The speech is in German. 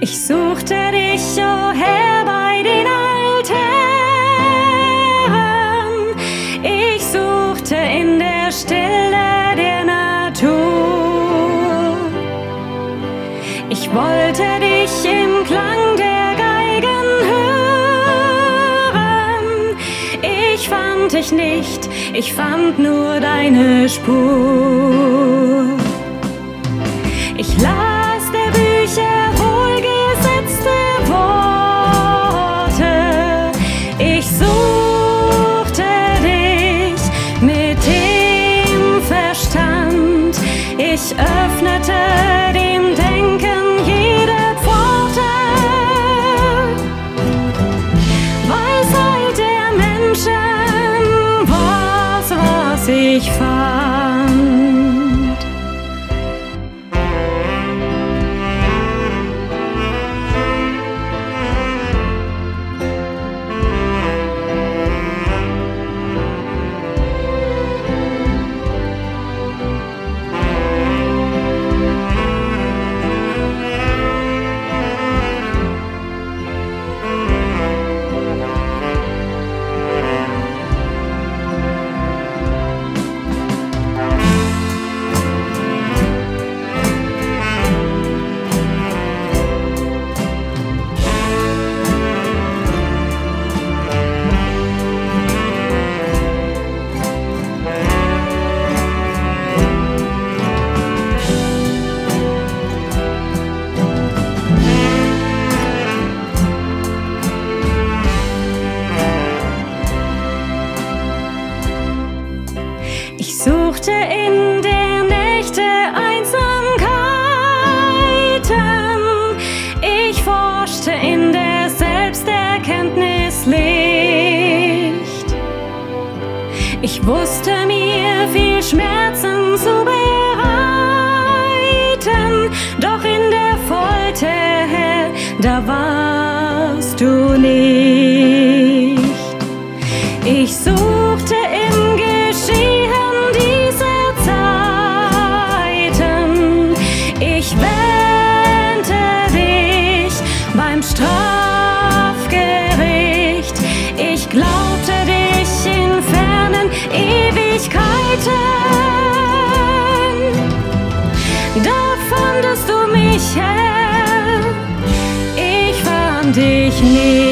Ich suchte dich, o Herr, bei den Altären. Ich suchte in der Stille der Natur. Ich wollte dich im Klang der Geigen hören. Ich fand dich nicht, ich fand nur deine Spur. Ich las der Bücher wohlgesetzte Worte. Ich suchte dich mit dem Verstand. Ich öffnete dem Denken jede Pforte. Weisheit der Menschen war's, was ich fand. Ich suchte in der Nächte Einsamkeiten. Ich forschte in der Selbsterkenntnis Licht. Ich wusste mir viel Schmerzen zu bereiten, doch in der Folter, Herr, da warst du nicht. Ich suchte im Geschehen dieser Zeiten. Ich wähnte dich beim Strafgericht. Ich glaubte dich in fernen Ewigkeiten. Da fandest du mich, Herr, ich fand dich nicht.